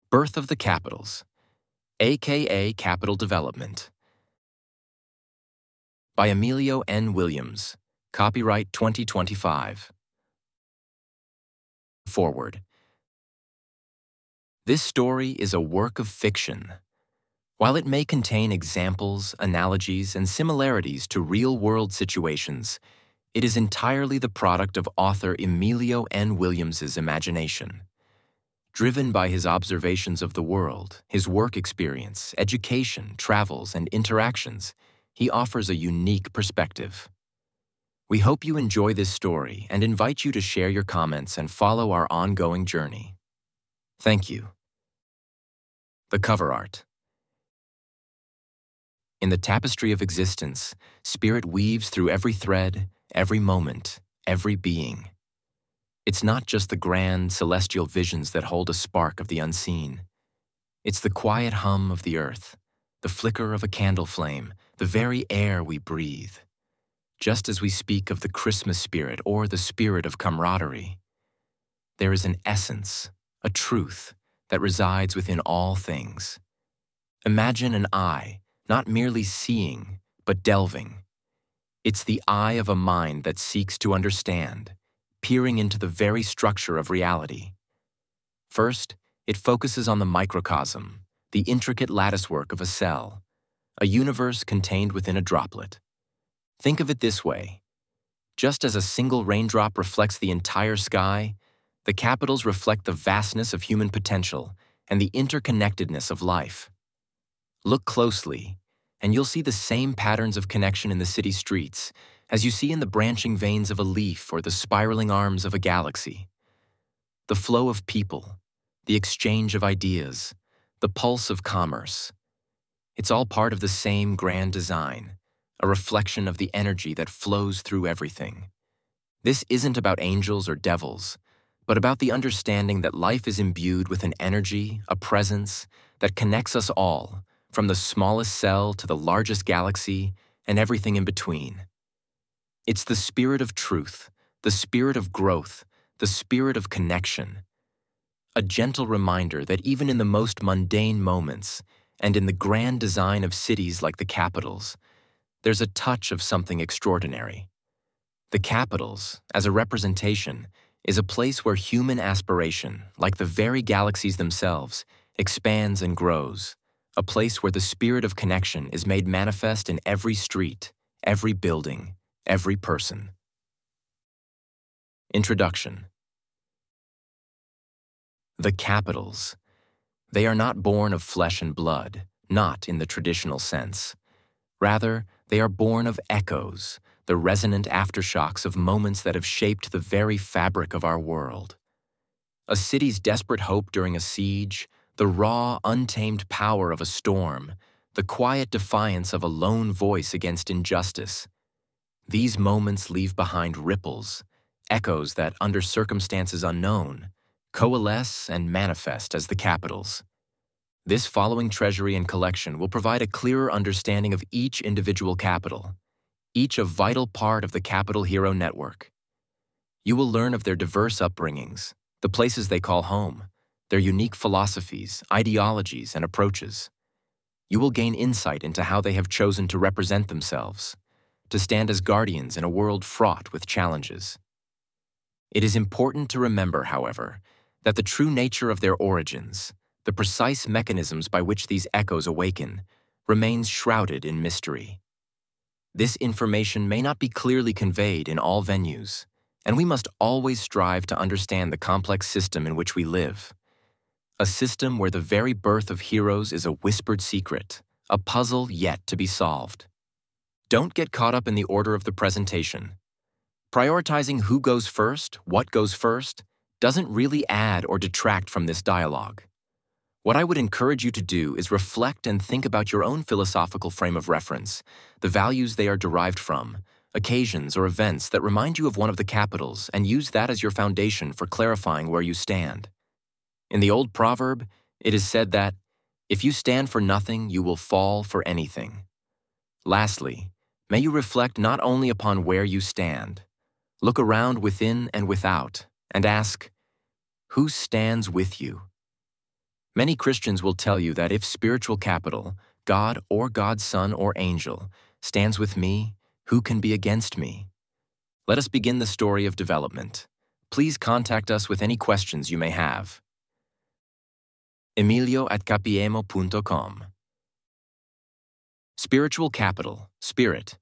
Birth of the Capitals, aka Capital Development, by Emilio N. Williams, copyright 2025. Forward. This story is a work of fiction. While it may contain examples, analogies, and similarities to real-world situations, it is entirely the product of author Emilio N. Williams's imagination. Driven by his observations of the world, his work experience, education, travels, and interactions, he offers a unique perspective. We hope you enjoy this story and invite you to share your comments and follow our ongoing journey. Thank you. The cover art. In the tapestry of existence, spirit weaves through every thread, every moment, every being. It's not just the grand, celestial visions that hold a spark of the unseen. It's the quiet hum of the earth, the flicker of a candle flame, the very air we breathe. Just as we speak of the Christmas spirit or the spirit of camaraderie, there is an essence, a truth, that resides within all things. Imagine an eye, not merely seeing, but delving. It's the eye of a mind that seeks to understand, peering into the very structure of reality. First, it focuses on the microcosm, the intricate latticework of a cell, a universe contained within a droplet. Think of it this way. Just as a single raindrop reflects the entire sky, the capitals reflect the vastness of human potential and the interconnectedness of life. Look closely, and you'll see the same patterns of connection in the city streets as you see in the branching veins of a leaf or the spiraling arms of a galaxy. The flow of people, the exchange of ideas, the pulse of commerce. It's all part of the same grand design, a reflection of the energy that flows through everything. This isn't about angels or devils, but about the understanding that life is imbued with an energy, a presence, that connects us all, from the smallest cell to the largest galaxy and everything in between. It's the spirit of truth, the spirit of growth, the spirit of connection. A gentle reminder that even in the most mundane moments, and in the grand design of cities like the capitals, there's a touch of something extraordinary. The capitals, as a representation, is a place where human aspiration, like the very galaxies themselves, expands and grows, a place where the spirit of connection is made manifest in every street, every building, every person. Introduction. The capitals. They are not born of flesh and blood, not in the traditional sense. Rather, they are born of echoes, the resonant aftershocks of moments that have shaped the very fabric of our world. A city's desperate hope during a siege, the raw, untamed power of a storm, the quiet defiance of a lone voice against injustice. These moments leave behind ripples, echoes that, under circumstances unknown, coalesce and manifest as the capitals. This following treasury and collection will provide a clearer understanding of each individual capital, each a vital part of the Capital Hero Network. You will learn of their diverse upbringings, the places they call home, their unique philosophies, ideologies, and approaches. You will gain insight into how they have chosen to represent themselves, to stand as guardians in a world fraught with challenges. It is important to remember, however, that the true nature of their origins, the precise mechanisms by which these echoes awaken, remains shrouded in mystery. This information may not be clearly conveyed in all venues, and we must always strive to understand the complex system in which we live. A system where the very birth of heroes is a whispered secret, a puzzle yet to be solved. Don't get caught up in the order of the presentation. Prioritizing who goes first, what goes first, doesn't really add or detract from this dialogue. What I would encourage you to do is reflect and think about your own philosophical frame of reference, the values they are derived from, occasions or events that remind you of one of the capitals, and use that as your foundation for clarifying where you stand. In the old proverb, it is said that, "If you stand for nothing, you will fall for anything." Lastly, may you reflect not only upon where you stand. Look around within and without, and ask, who stands with you? Many Christians will tell you that if spiritual capital, God or God's Son or angel, stands with me, who can be against me? Let us begin the story of development. Please contact us with any questions you may have. Emilio@capiemo.com. Spiritual capital, spirit.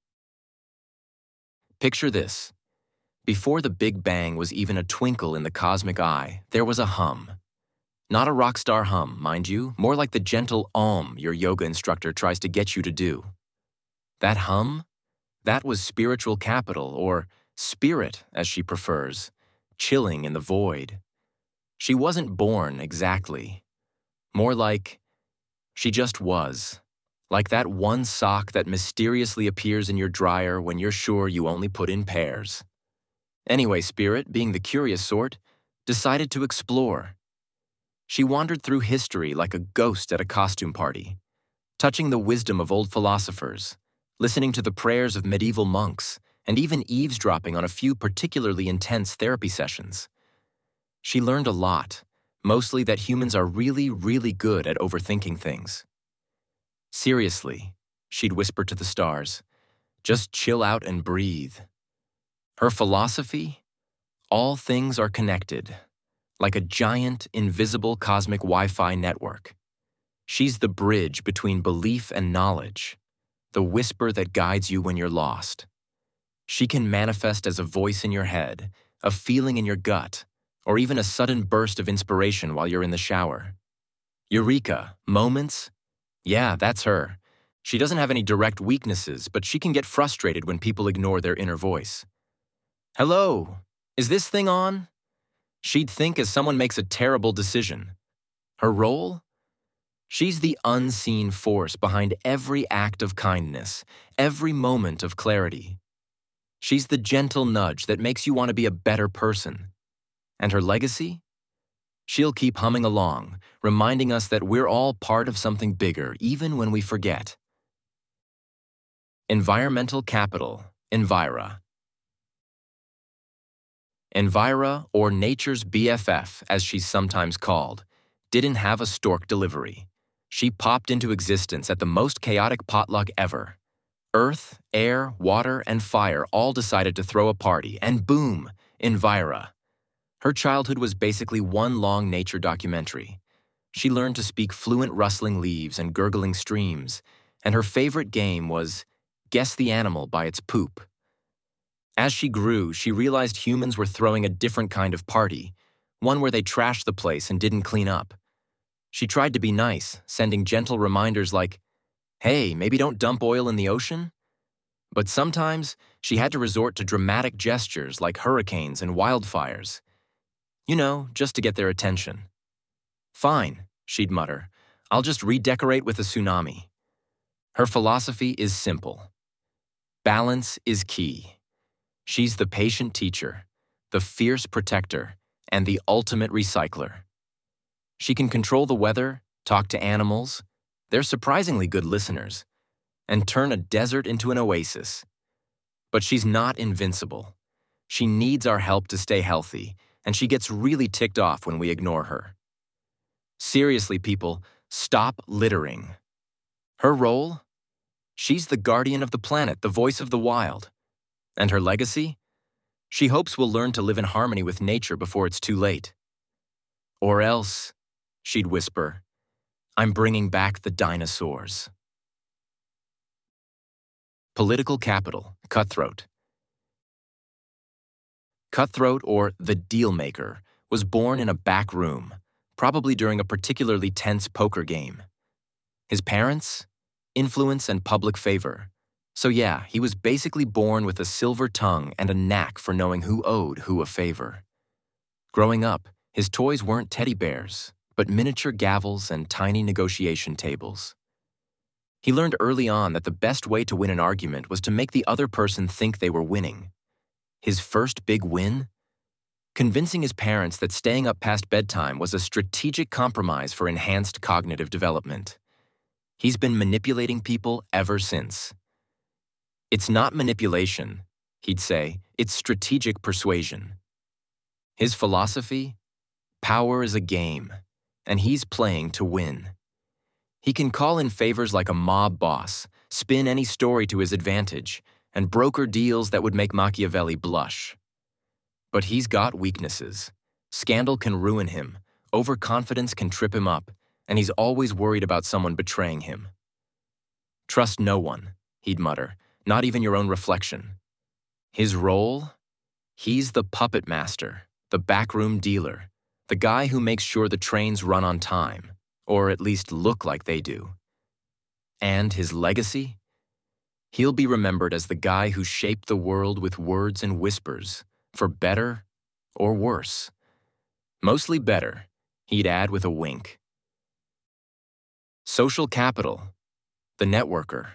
Picture this. Before the Big Bang was even a twinkle in the cosmic eye, there was a hum. Not a rock star hum, mind you, more like the gentle your yoga instructor tries to get you to do. That hum? That was spiritual capital, or spirit as she prefers, chilling in the void. She wasn't born exactly. More like she just was. Like that one sock that mysteriously appears in your dryer when you're sure you only put in pairs. Anyway, Spirit, being the curious sort, decided to explore. She wandered through history like a ghost at a costume party, touching the wisdom of old philosophers, listening to the prayers of medieval monks, and even eavesdropping on a few particularly intense therapy sessions. She learned a lot, mostly that humans are really, really good at overthinking things. Seriously, she'd whisper to the stars, just chill out and breathe. Her philosophy? All things are connected, like a giant, invisible cosmic Wi-Fi network. She's the bridge between belief and knowledge, the whisper that guides you when you're lost. She can manifest as a voice in your head, a feeling in your gut, or even a sudden burst of inspiration while you're in the shower. Eureka, moments? Yeah, that's her. She doesn't have any direct weaknesses, but she can get frustrated when people ignore their inner voice. Hello, is this thing on? She'd think as someone makes a terrible decision. Her role? She's the unseen force behind every act of kindness, every moment of clarity. She's the gentle nudge that makes you want to be a better person. And her legacy? She'll keep humming along, reminding us that we're all part of something bigger, even when we forget. Environmental capital, Envira. Envira, or nature's BFF, as she's sometimes called, didn't have a stork delivery. She popped into existence at the most chaotic potluck ever. Earth, air, water, and fire all decided to throw a party, and boom, Envira. Her childhood was basically one long nature documentary. She learned to speak fluent rustling leaves and gurgling streams, and her favorite game was guess the animal by its poop. As she grew, she realized humans were throwing a different kind of party, one where they trashed the place and didn't clean up. She tried to be nice, sending gentle reminders like, hey, maybe don't dump oil in the ocean? But sometimes, she had to resort to dramatic gestures like hurricanes and wildfires. You know, just to get their attention. Fine, she'd mutter, I'll just redecorate with a tsunami. Her philosophy is simple. Balance is key. She's the patient teacher, the fierce protector, and the ultimate recycler. She can control the weather, talk to animals, they're surprisingly good listeners, and turn a desert into an oasis. But she's not invincible. She needs our help to stay healthy, and she gets really ticked off when we ignore her. Seriously, people, stop littering. Her role? She's the guardian of the planet, the voice of the wild. And her legacy? She hopes we'll learn to live in harmony with nature before it's too late. Or else, she'd whisper, I'm bringing back the dinosaurs. Political capital, cutthroat. Cutthroat, or the deal-maker, was born in a back room, probably during a particularly tense poker game. His parents? Influence and public favor. So yeah, he was basically born with a silver tongue and a knack for knowing who owed who a favor. Growing up, his toys weren't teddy bears, but miniature gavels and tiny negotiation tables. He learned early on that the best way to win an argument was to make the other person think they were winning. His first big win? Convincing his parents that staying up past bedtime was a strategic compromise for enhanced cognitive development. He's been manipulating people ever since. It's not manipulation, he'd say, it's strategic persuasion. His philosophy? Power is a game, and he's playing to win. He can call in favors like a mob boss, spin any story to his advantage, and broker deals that would make Machiavelli blush. But he's got weaknesses. Scandal can ruin him, overconfidence can trip him up, and he's always worried about someone betraying him. Trust no one, he'd mutter, not even your own reflection. His role? He's the puppet master, the backroom dealer, the guy who makes sure the trains run on time, or at least look like they do. And his legacy? He'll be remembered as the guy who shaped the world with words and whispers, for better or worse. Mostly better, he'd add with a wink. Social capital, the networker.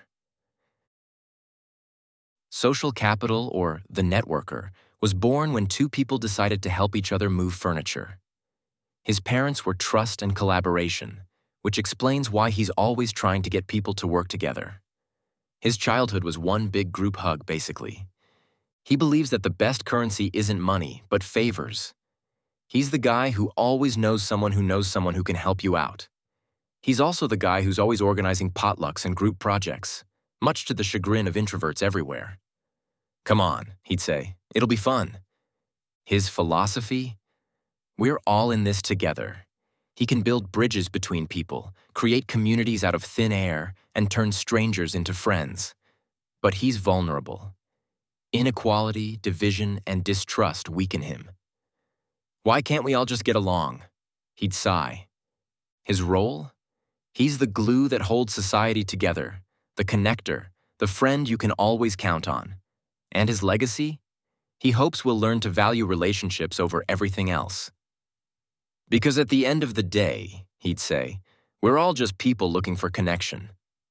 Social capital, or the networker, was born when two people decided to help each other move furniture. His parents were trust and collaboration, which explains why he's always trying to get people to work together. His childhood was one big group hug, basically. He believes that the best currency isn't money, but favors. He's the guy who always knows someone who can help you out. He's also the guy who's always organizing potlucks and group projects, much to the chagrin of introverts everywhere. Come on, he'd say, it'll be fun. His philosophy? We're all in this together. He can build bridges between people, create communities out of thin air, and turn strangers into friends. But he's vulnerable. Inequality, division, and distrust weaken him. Why can't we all just get along? He'd sigh. His role? He's the glue that holds society together, the connector, the friend you can always count on. And his legacy? He hopes we'll learn to value relationships over everything else. Because at the end of the day, he'd say, we're all just people looking for connection.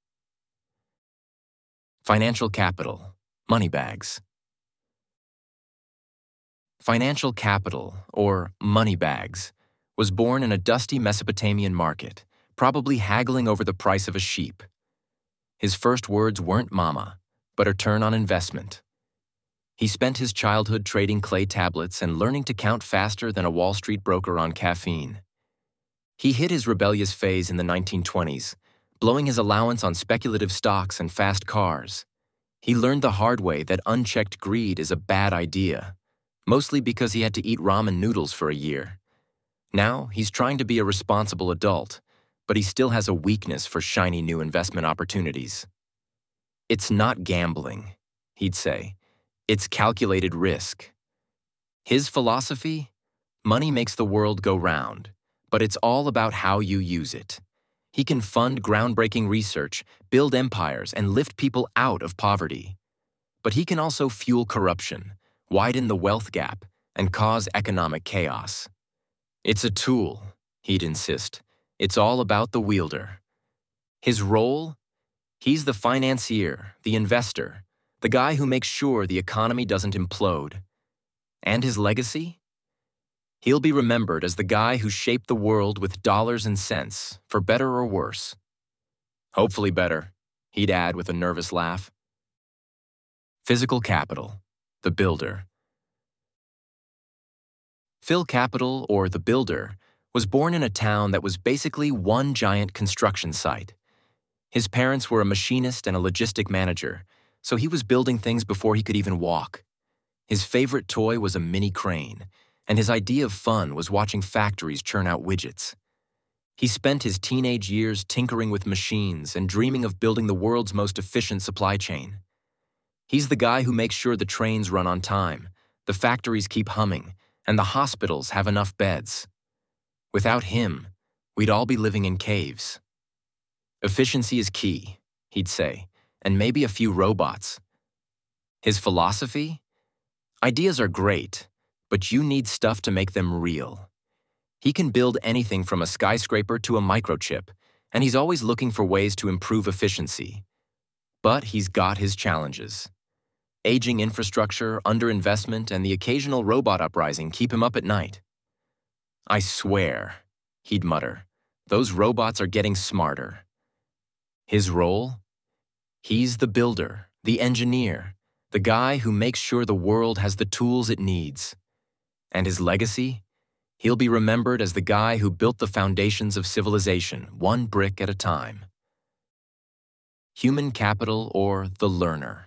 Financial capital, money bags. Financial capital, or money bags, was born in a dusty Mesopotamian market, probably haggling over the price of a sheep. His first words weren't mama, but a return on investment. He spent his childhood trading clay tablets and learning to count faster than a Wall Street broker on caffeine. He hit his rebellious phase in the 1920s, blowing his allowance on speculative stocks and fast cars. He learned the hard way that unchecked greed is a bad idea, mostly because he had to eat ramen noodles for a year. Now, he's trying to be a responsible adult, but he still has a weakness for shiny new investment opportunities. It's not gambling, he'd say. It's calculated risk. His philosophy? Money makes the world go round, but it's all about how you use it. He can fund groundbreaking research, build empires, and lift people out of poverty. But he can also fuel corruption, widen the wealth gap, and cause economic chaos. It's a tool, he'd insist. It's all about the wielder. His role? He's the financier, the investor, the guy who makes sure the economy doesn't implode. And his legacy? He'll be remembered as the guy who shaped the world with dollars and cents, for better or worse. Hopefully better, he'd add with a nervous laugh. Physical capital, the builder. Phil Capital, or the Builder, was born in a town that was basically one giant construction site. His parents were a machinist and a logistic manager, so he was building things before he could even walk. His favorite toy was a mini crane, and his idea of fun was watching factories churn out widgets. He spent his teenage years tinkering with machines and dreaming of building the world's most efficient supply chain. He's the guy who makes sure the trains run on time, the factories keep humming, and the hospitals have enough beds. Without him, we'd all be living in caves. Efficiency is key, he'd say, and maybe a few robots. His philosophy? Ideas are great, but you need stuff to make them real. He can build anything from a skyscraper to a microchip, and he's always looking for ways to improve efficiency. But he's got his challenges. Aging infrastructure, underinvestment, and the occasional robot uprising keep him up at night. I swear, he'd mutter, those robots are getting smarter. His role? He's the builder, the engineer, the guy who makes sure the world has the tools it needs. And his legacy? He'll be remembered as the guy who built the foundations of civilization, one brick at a time. Human capital, or the learner.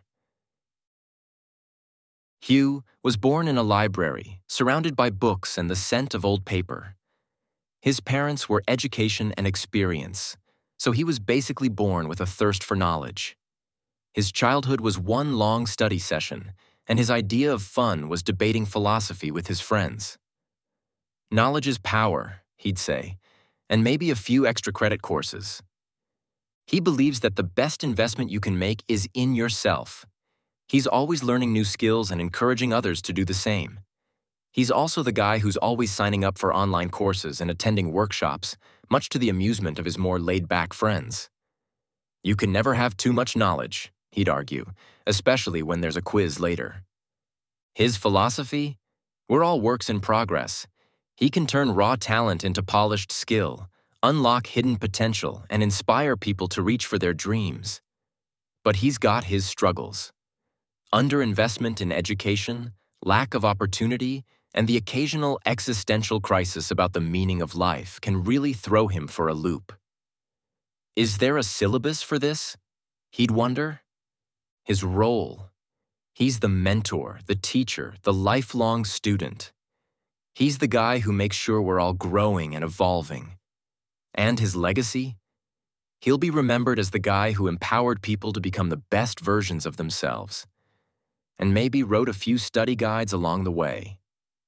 Hugh was born in a library, surrounded by books and the scent of old paper. His parents were education and experience, so he was basically born with a thirst for knowledge. His childhood was one long study session, and his idea of fun was debating philosophy with his friends. Knowledge is power, he'd say, and maybe a few extra credit courses. He believes that the best investment you can make is in yourself. He's always learning new skills and encouraging others to do the same. He's also the guy who's always signing up for online courses and attending workshops, much to the amusement of his more laid-back friends. You can never have too much knowledge, he'd argue, especially when there's a quiz later. His philosophy? We're all works in progress. He can turn raw talent into polished skill, unlock hidden potential, and inspire people to reach for their dreams. But he's got his struggles. Underinvestment in education, lack of opportunity, and the occasional existential crisis about the meaning of life can really throw him for a loop. Is there a syllabus for this? He'd wonder. His role. He's the mentor, the teacher, the lifelong student. He's the guy who makes sure we're all growing and evolving. And his legacy? He'll be remembered as the guy who empowered people to become the best versions of themselves, and maybe wrote a few study guides along the way.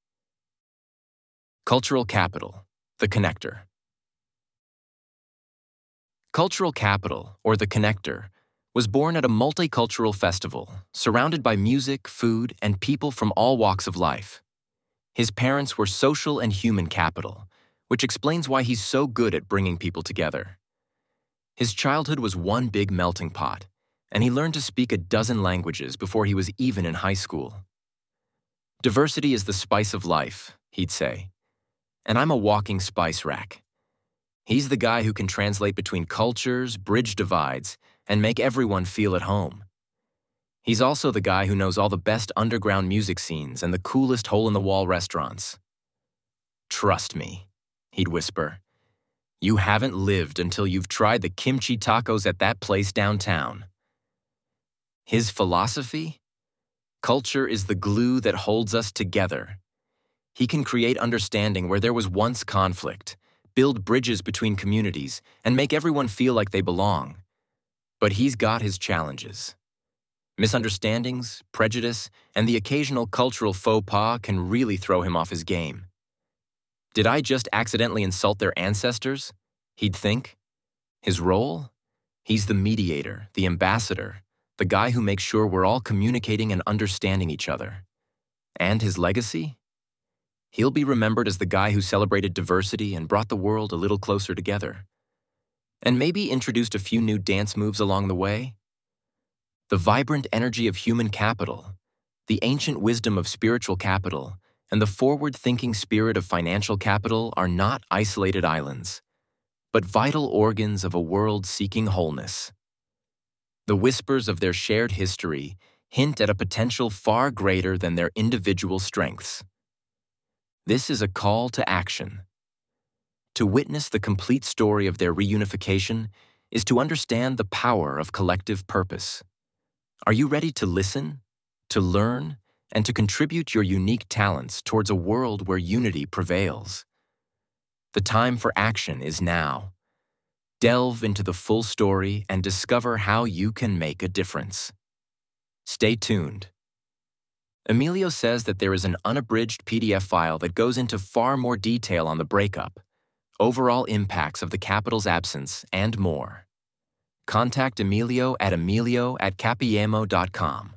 Cultural capital, the connector. Cultural capital, or the connector, was born at a multicultural festival, surrounded by music, food, and people from all walks of life. His parents were social and human capital, which explains why he's so good at bringing people together. His childhood was one big melting pot, and he learned to speak a dozen languages before he was even in high school. Diversity is the spice of life, he'd say, and I'm a walking spice rack. He's the guy who can translate between cultures, bridge divides, and make everyone feel at home. He's also the guy who knows all the best underground music scenes and the coolest hole-in-the-wall restaurants. Trust me, he'd whisper. You haven't lived until you've tried the kimchi tacos at that place downtown. His philosophy? Culture is the glue that holds us together. He can create understanding where there was once conflict, build bridges between communities, and make everyone feel like they belong. But he's got his challenges. Misunderstandings, prejudice, and the occasional cultural faux pas can really throw him off his game. Did I just accidentally insult their ancestors? He'd think. His role? He's the mediator, the ambassador, the guy who makes sure we're all communicating and understanding each other. And his legacy? He'll be remembered as the guy who celebrated diversity and brought the world a little closer together. And maybe introduced a few new dance moves along the way. The vibrant energy of human capital, the ancient wisdom of spiritual capital, and the forward-thinking spirit of financial capital are not isolated islands, but vital organs of a world seeking wholeness. The whispers of their shared history hint at a potential far greater than their individual strengths. This is a call to action. To witness the complete story of their reunification is to understand the power of collective purpose. Are you ready to listen, to learn, and to contribute your unique talents towards a world where unity prevails? The time for action is now. Delve into the full story and discover how you can make a difference. Stay tuned. Emilio says that there is an unabridged PDF file that goes into far more detail on the breakup, overall impacts of the capital's absence, and more. Contact Emilio at capiemo.com.